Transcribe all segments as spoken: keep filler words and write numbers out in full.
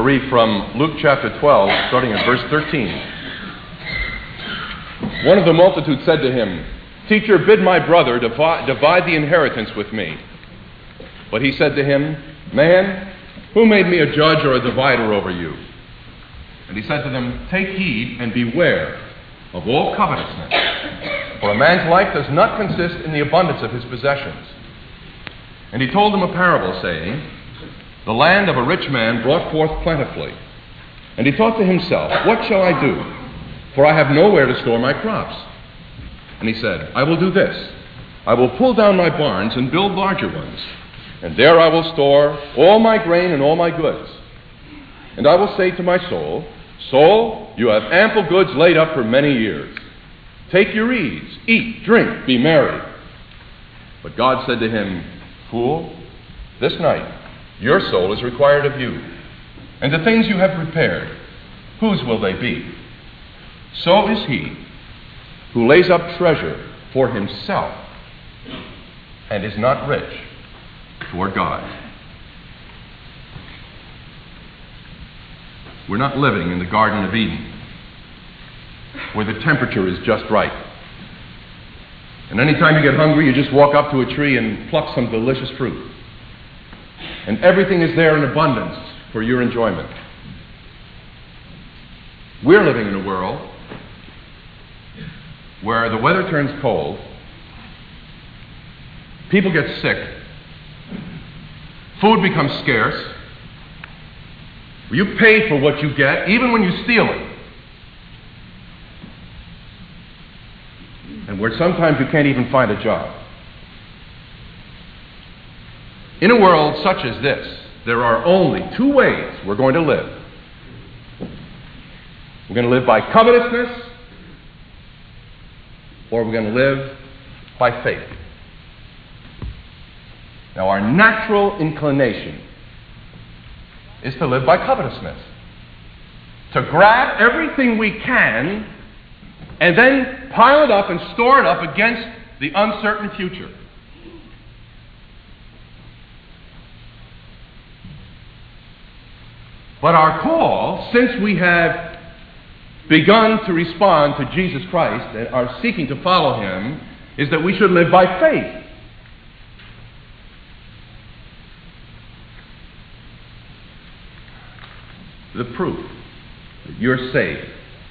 read from Luke chapter twelve, starting at verse thirteen. One of the multitude said to him, "Teacher, bid my brother divide, divide the inheritance with me." But he said to him, "Man, who made me a judge or a divider over you?" And he said to them, "Take heed and beware of all covetousness, for a man's life does not consist in the abundance of his possessions." And he told them a parable, saying, "The land of a rich man brought forth plentifully. And he thought to himself, 'What shall I do? For I have nowhere to store my crops.' And he said, 'I will do this. I will pull down my barns and build larger ones. And there I will store all my grain and all my goods. And I will say to my soul, Soul, you have ample goods laid up for many years. Take your ease, eat, drink, be merry.' But God said to him, 'Fool, this night your soul is required of you. And the things you have prepared, whose will they be? So is he who lays up treasure for himself and is not rich toward God.'" We're not living in the Garden of Eden, where the temperature is just right. And anytime you get hungry, you just walk up to a tree and pluck some delicious fruit. And everything is there in abundance for your enjoyment. We're living in a world where the weather turns cold, people get sick, food becomes scarce, you pay for what you get, even when you steal it. And where sometimes you can't even find a job. In a world such as this, there are only two ways we're going to live. We're going to live by covetousness, or we're going to live by faith. Now, our natural inclination is to live by covetousness, to grab everything we can and then pile it up and store it up against the uncertain future. But our call, since we have begun to respond to Jesus Christ and are seeking to follow him, is that we should live by faith. The proof that you're saved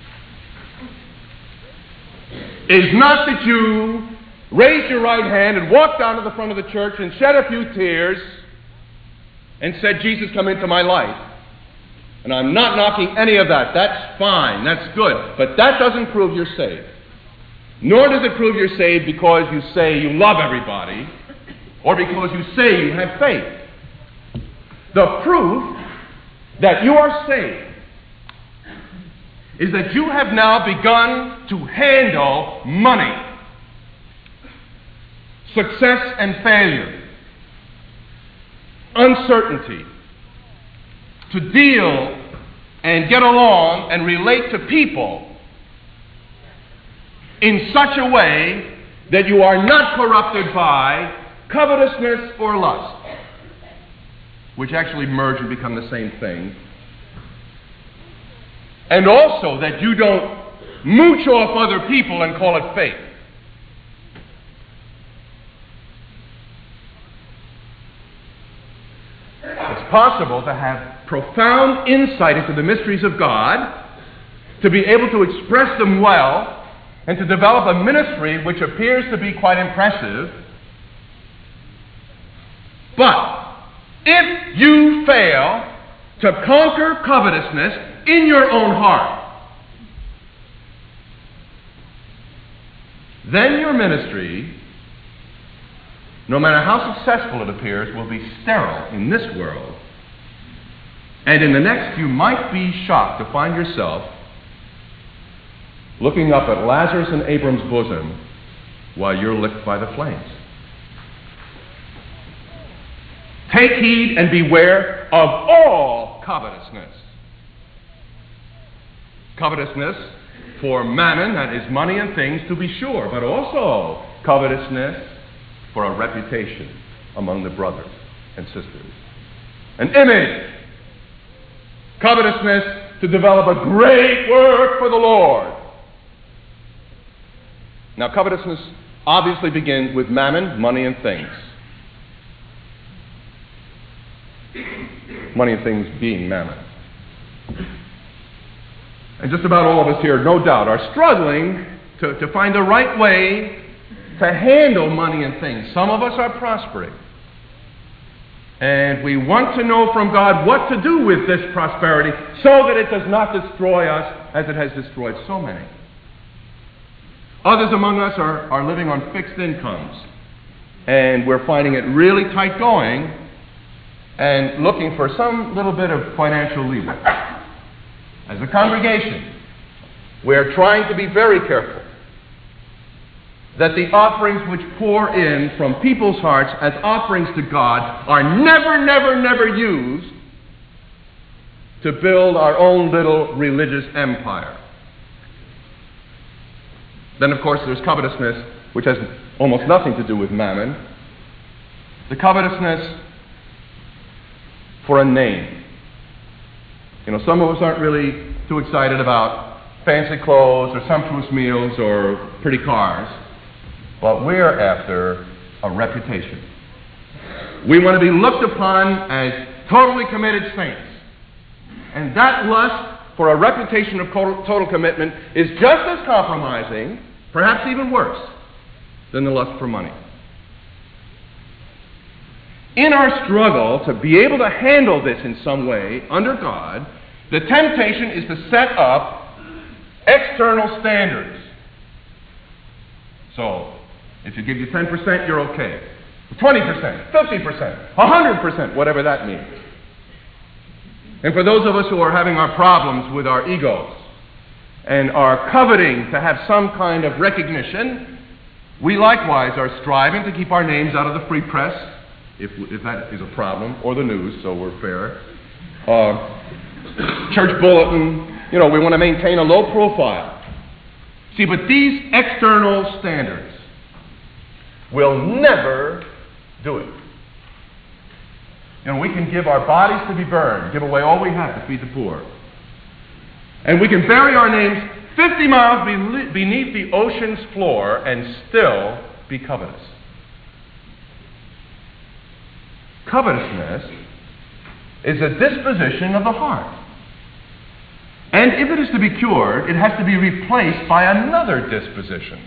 is not that you raised your right hand and walked down to the front of the church and shed a few tears and said, "Jesus, come into my life." And I'm not knocking any of that. That's fine. That's good. But that doesn't prove you're saved. Nor does it prove you're saved because you say you love everybody or because you say you have faith. The proof that you are saved is that you have now begun to handle money, success and failure, uncertainty, to deal and get along and relate to people in such a way that you are not corrupted by covetousness or lust, which actually merge and become the same thing. And also that you don't mooch off other people and call it faith. It's possible to have profound insight into the mysteries of God, to be able to express them well, and to develop a ministry which appears to be quite impressive. But if you fail to conquer covetousness in your own heart, then your ministry, no matter how successful it appears, will be sterile in this world. And in the next, you might be shocked to find yourself looking up at Lazarus and Abram's bosom while you're licked by the flames. Take heed and beware of all covetousness. Covetousness for mammon, that is money and things, to be sure, but also covetousness for a reputation among the brothers and sisters. An image. Covetousness to develop a great work for the Lord. Now, covetousness obviously begins with mammon, money and things. Money and things being mammon. And just about all of us here, no doubt, are struggling to, to find the right way to handle money and things. Some of us are prospering. And we want to know from God what to do with this prosperity so that it does not destroy us as it has destroyed so many. Others among us are, are living on fixed incomes. And we're finding it really tight going and looking for some little bit of financial leeway. As a congregation, we are trying to be very careful that the offerings which pour in from people's hearts as offerings to God are never, never, never used to build our own little religious empire. Then, of course, there's covetousness, which has almost nothing to do with mammon. The covetousness for a name. You know, some of us aren't really too excited about fancy clothes or sumptuous meals or pretty cars. But we're after a reputation. We want to be looked upon as totally committed saints. And that lust for a reputation of total, total commitment is just as compromising, perhaps even worse, than the lust for money. In our struggle to be able to handle this in some way under God, the temptation is to set up external standards. So, if you give you ten percent, you're okay. twenty percent, fifty percent, one hundred percent, whatever that means. And for those of us who are having our problems with our egos and are coveting to have some kind of recognition, we likewise are striving to keep our names out of the free press, if, if that is a problem, or the news, so we're fair. Uh, church bulletin, you know, we want to maintain a low profile. See, but these external standards will never do it. You know, we can give our bodies to be burned, give away all we have to feed the poor. And we can bury our names fifty miles beneath the ocean's floor and still be covetous. Covetousness is a disposition of the heart. And if it is to be cured, it has to be replaced by another disposition.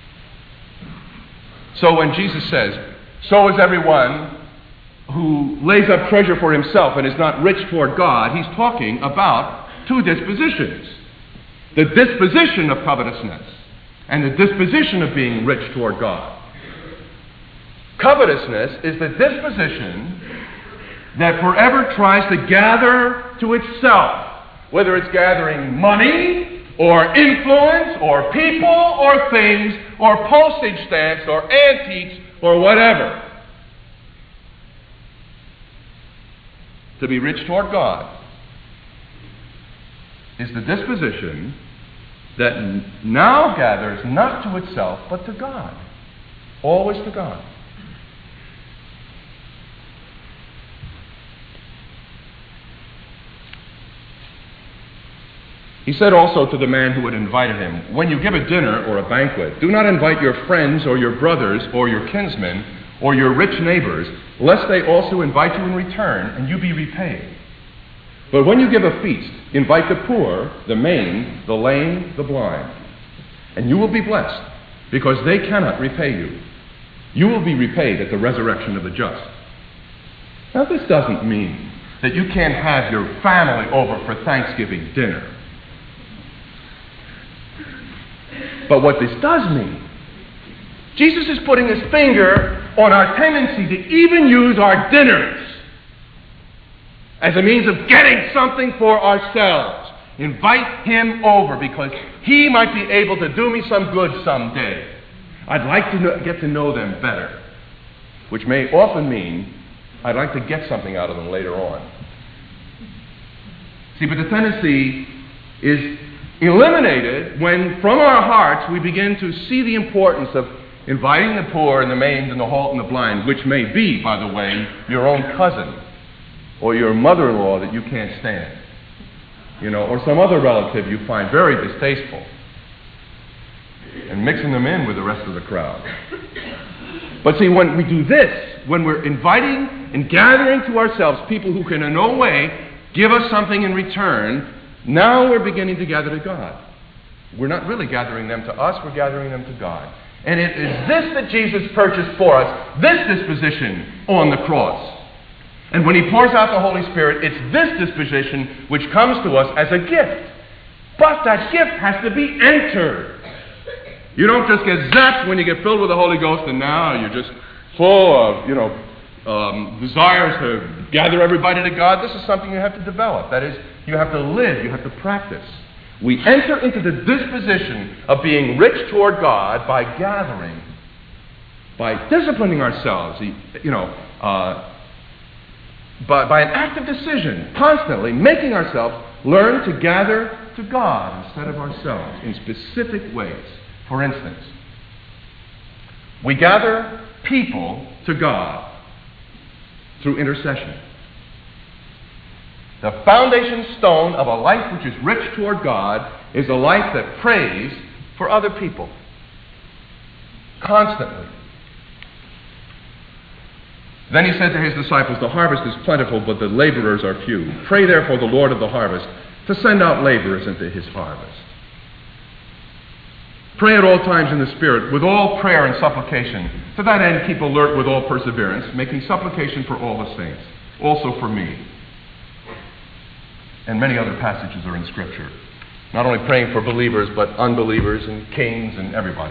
So when Jesus says, so is everyone who lays up treasure for himself and is not rich toward God, he's talking about two dispositions. The disposition of covetousness and the disposition of being rich toward God. Covetousness is the disposition that forever tries to gather to itself, whether it's gathering money or influence or people or things or postage stamps or antiques or whatever. To be rich toward God is the disposition that now gathers not to itself but to God. Always to God. He said also to the man who had invited him, when you give a dinner or a banquet, do not invite your friends or your brothers or your kinsmen or your rich neighbors, lest they also invite you in return and you be repaid. But when you give a feast, invite the poor, the maimed, the lame, the blind, and you will be blessed, because they cannot repay you. You will be repaid at the resurrection of the just. Now, this doesn't mean that you can't have your family over for Thanksgiving dinner. But what this does mean, Jesus is putting his finger on our tendency to even use our dinners as a means of getting something for ourselves. Invite him over because he might be able to do me some good someday. I'd like to know, get to know them better, which may often mean I'd like to get something out of them later on. See, but the tendency is eliminated when from our hearts we begin to see the importance of inviting the poor and the maimed and the halt and the blind, which may be, by the way, your own cousin or your mother-in-law that you can't stand. you know, or some other relative you find very distasteful, and mixing them in with the rest of the crowd. But see, when we do this, when we're inviting and gathering to ourselves people who can in no way give us something in return, now we're beginning to gather to God. We're not really gathering them to us, we're gathering them to God. And it is this that Jesus purchased for us, this disposition on the cross. And when he pours out the Holy Spirit, it's this disposition which comes to us as a gift. But that gift has to be entered. You don't just get zapped when you get filled with the Holy Ghost and now you're just full of, you know, um, desires to gather everybody to God. This is something you have to develop. That is, you have to live, you have to practice. We enter into the disposition of being rich toward God by gathering, by disciplining ourselves, you know, uh, by, by an active decision, constantly making ourselves learn to gather to God instead of ourselves in specific ways. For instance, we gather people to God through intercession. The foundation stone of a life which is rich toward God is a life that prays for other people constantly. Then he said to his disciples, "The harvest is plentiful, but the laborers are few. Pray therefore the Lord of the harvest to send out laborers into his harvest." Pray at all times in the Spirit, with all prayer and supplication. To that end, keep alert with all perseverance, making supplication for all the saints, also for me. And many other passages are in Scripture. Not only praying for believers, but unbelievers and kings and everybody.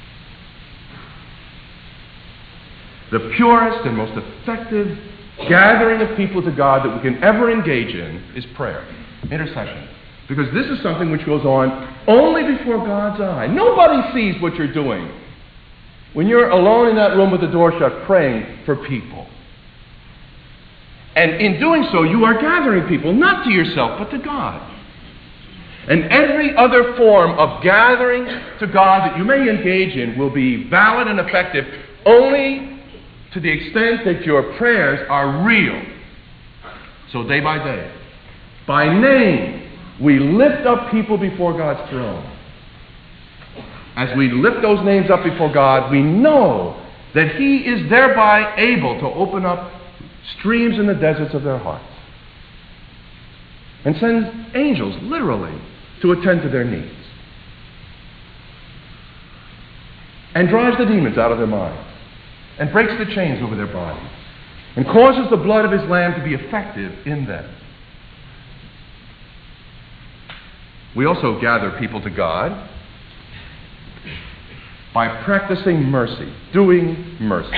The purest and most effective gathering of people to God that we can ever engage in is prayer, intercession. Because this is something which goes on only before God's eye. Nobody sees what you're doing when you're alone in that room with the door shut praying for people. And in doing so, you are gathering people, not to yourself, but to God. And every other form of gathering to God that you may engage in will be valid and effective only to the extent that your prayers are real. So day by day, by name, we lift up people before God's throne. As we lift those names up before God, we know that He is thereby able to open up streams in the deserts of their hearts and sends angels, literally, to attend to their needs. And drives the demons out of their minds and breaks the chains over their bodies and causes the blood of His Lamb to be effective in them. We also gather people to God by practicing mercy, doing mercy.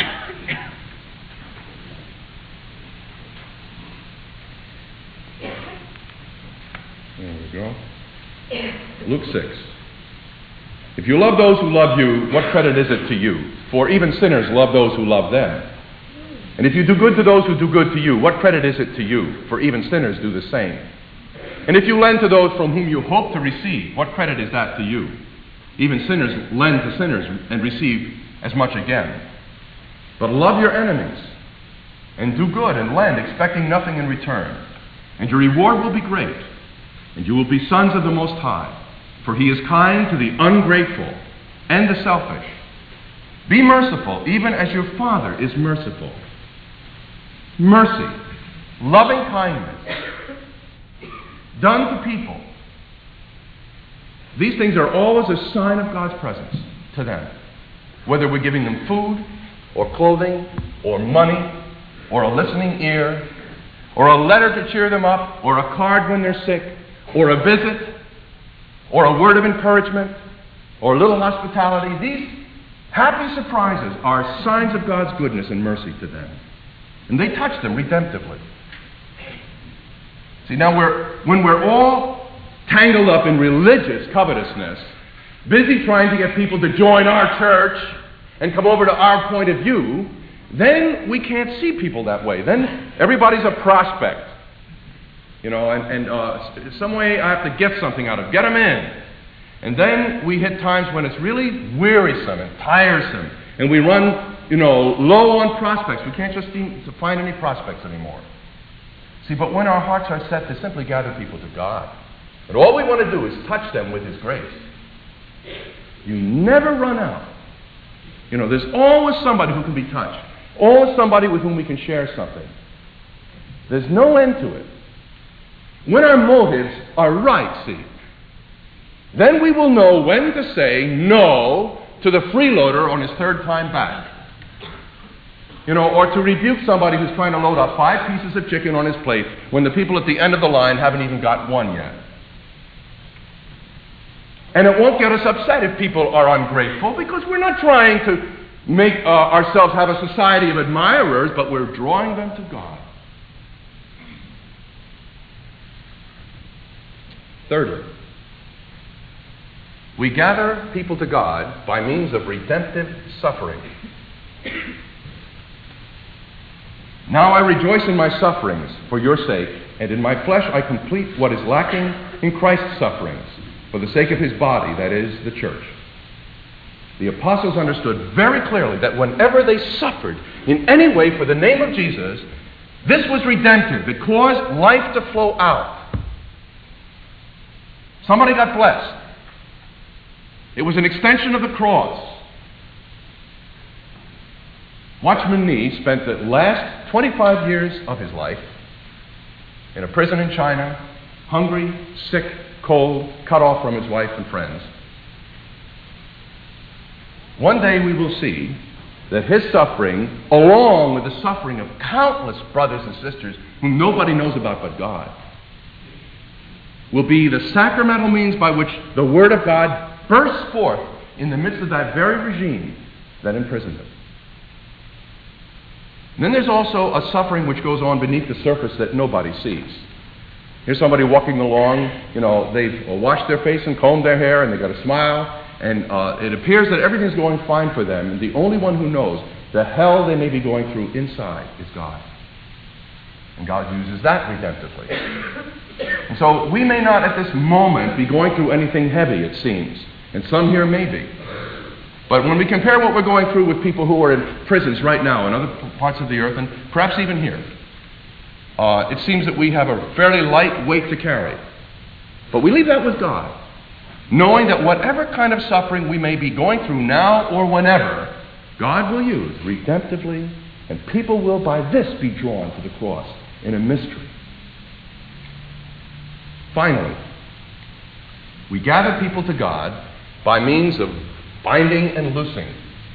There we go. Luke six. If you love those who love you, what credit is it to you? For even sinners love those who love them. And if you do good to those who do good to you, what credit is it to you? For even sinners do the same. And if you lend to those from whom you hope to receive, what credit is that to you? Even sinners lend to sinners and receive as much again. But love your enemies and do good and lend, expecting nothing in return. And your reward will be great, and you will be sons of the Most High, for He is kind to the ungrateful and the selfish. Be merciful, even as your Father is merciful. Mercy, loving kindness, done to people. These things are always a sign of God's presence to them. Whether we're giving them food, or clothing, or money, or a listening ear, or a letter to cheer them up, or a card when they're sick, or a visit, or a word of encouragement, or a little hospitality. These happy surprises are signs of God's goodness and mercy to them. And they touch them redemptively. See, now we're, when we're all tangled up in religious covetousness, busy trying to get people to join our church and come over to our point of view, then we can't see people that way. Then everybody's a prospect. You know, and, and uh, some way I have to get something out of, get them in. And then we hit times when it's really wearisome and tiresome, and we run, you know, low on prospects. We can't just seem to find any prospects anymore. See, but when our hearts are set to simply gather people to God, But all we want to do is touch them with His grace. You never run out. You know, there's always somebody who can be touched. Always somebody with whom we can share something. There's no end to it. When our motives are right, see, then we will know when to say no to the freeloader on his third time back. You know, or to rebuke somebody who's trying to load up five pieces of chicken on his plate when the people at the end of the line haven't even got one yet. And it won't get us upset if people are ungrateful, because we're not trying to make uh, ourselves have a society of admirers, but we're drawing them to God. Thirdly, we gather people to God by means of redemptive suffering. Now I rejoice in my sufferings for your sake, and in my flesh I complete what is lacking in Christ's sufferings, for the sake of His body, that is, the church. The apostles understood very clearly that whenever they suffered in any way for the name of Jesus, this was redemptive. It caused life to flow out. Somebody got blessed. It was an extension of the cross. Watchman Nee spent the last twenty-five years of his life in a prison in China, hungry, sick, cold, cut off from his wife and friends. One day we will see that his suffering, along with the suffering of countless brothers and sisters whom nobody knows about but God, will be the sacramental means by which the Word of God bursts forth in the midst of that very regime that imprisoned him. And then there's also a suffering which goes on beneath the surface that nobody sees. Here's somebody walking along, you know, they've washed their face and combed their hair, and they've got a smile, and uh, it appears that everything's going fine for them, and the only one who knows the hell they may be going through inside is God. And God uses that redemptively. And so we may not at this moment be going through anything heavy, it seems, and some here may be. But when we compare what we're going through with people who are in prisons right now in other parts of the earth, and perhaps even here, uh, it seems that we have a fairly light weight to carry. But we leave that with God, knowing that whatever kind of suffering we may be going through now or whenever, God will use redemptively, and people will by this be drawn to the cross in a mystery. Finally, we gather people to God by means of binding and loosing.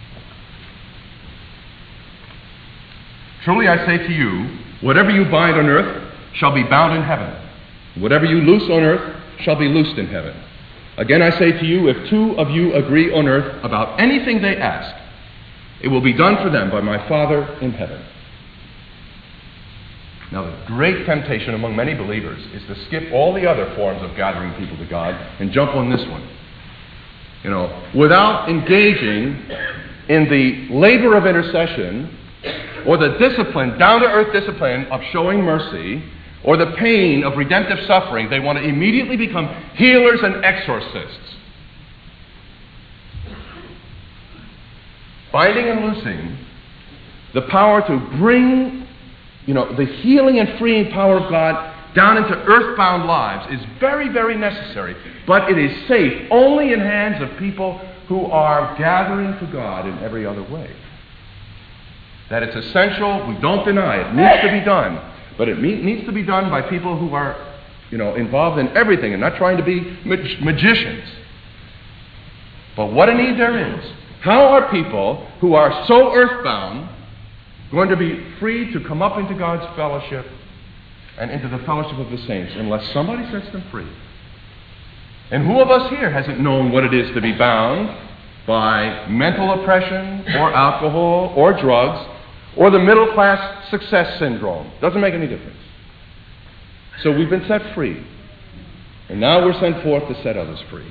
Truly I say to you, whatever you bind on earth shall be bound in heaven. Whatever you loose on earth shall be loosed in heaven. Again I say to you, if two of you agree on earth about anything they ask, it will be done for them by my Father in heaven. Now, the great temptation among many believers is to skip all the other forms of gathering people to God and jump on this one. You know, without engaging in the labor of intercession or the discipline, down-to-earth discipline of showing mercy or the pain of redemptive suffering, they want to immediately become healers and exorcists. Binding and loosing, the power to bring, you know, the healing and freeing power of God down into earthbound lives is very, very necessary. But it is safe only in hands of people who are gathering to God in every other way. That it's essential, we don't deny it, needs to be done. But it needs to be done by people who are, you know, involved in everything and not trying to be mag- magicians. But what a need there is. How are people who are so earthbound going to be free to come up into God's fellowship and into the fellowship of the saints unless somebody sets them free? And who of us here hasn't known what it is to be bound by mental oppression or alcohol or drugs or the middle-class success syndrome? Doesn't make any difference. So we've been set free. And now we're sent forth to set others free.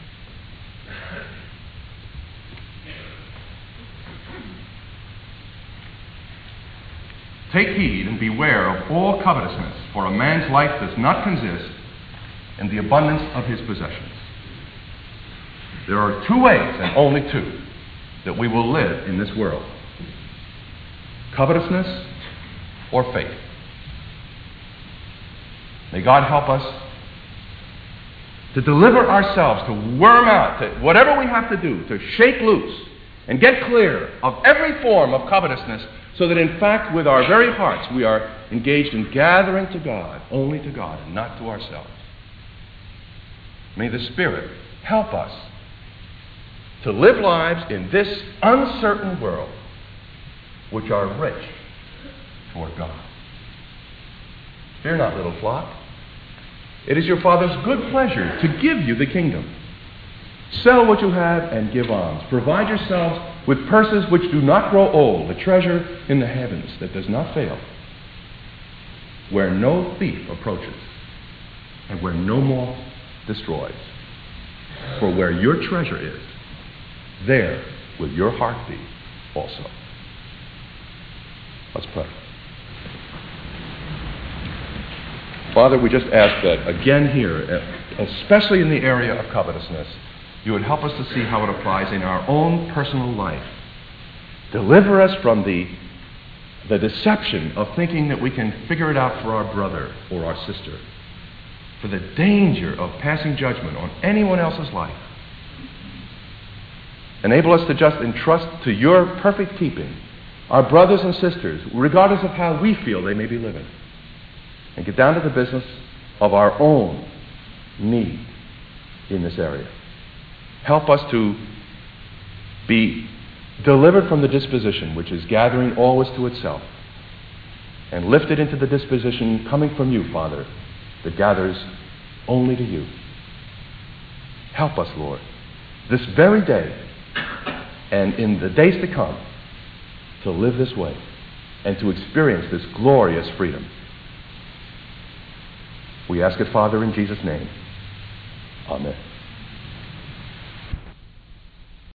Take heed and beware of all covetousness, for a man's life does not consist in the abundance of his possessions. There are two ways, and only two, that we will live in this world: covetousness or faith. May God help us to deliver ourselves, to worm out, to whatever we have to do, to shake loose and get clear of every form of covetousness, so that in fact with our very hearts we are engaged in gathering to God, only to God and not to ourselves. May the Spirit help us to live lives in this uncertain world which are rich toward God. Fear not, little flock. It is your Father's good pleasure to give you the kingdom. Sell what you have and give alms. Provide yourselves with purses which do not grow old, a treasure in the heavens that does not fail, where no thief approaches and where no moth destroys. For where your treasure is, there will your heart be also. Let's pray. Father, we just ask that again here, especially in the area of covetousness, you would help us to see how it applies in our own personal life. Deliver us from the, the deception of thinking that we can figure it out for our brother or our sister, for the danger of passing judgment on anyone else's life. Enable us to just entrust to your perfect keeping our brothers and sisters, regardless of how we feel they may be living, and get down to the business of our own need in this area. Help us to be delivered from the disposition which is gathering always to itself, and lifted into the disposition coming from you, Father, that gathers only to you. Help us, Lord, this very day and in the days to come, to live this way and to experience this glorious freedom. We ask it, Father, in Jesus' name. Amen.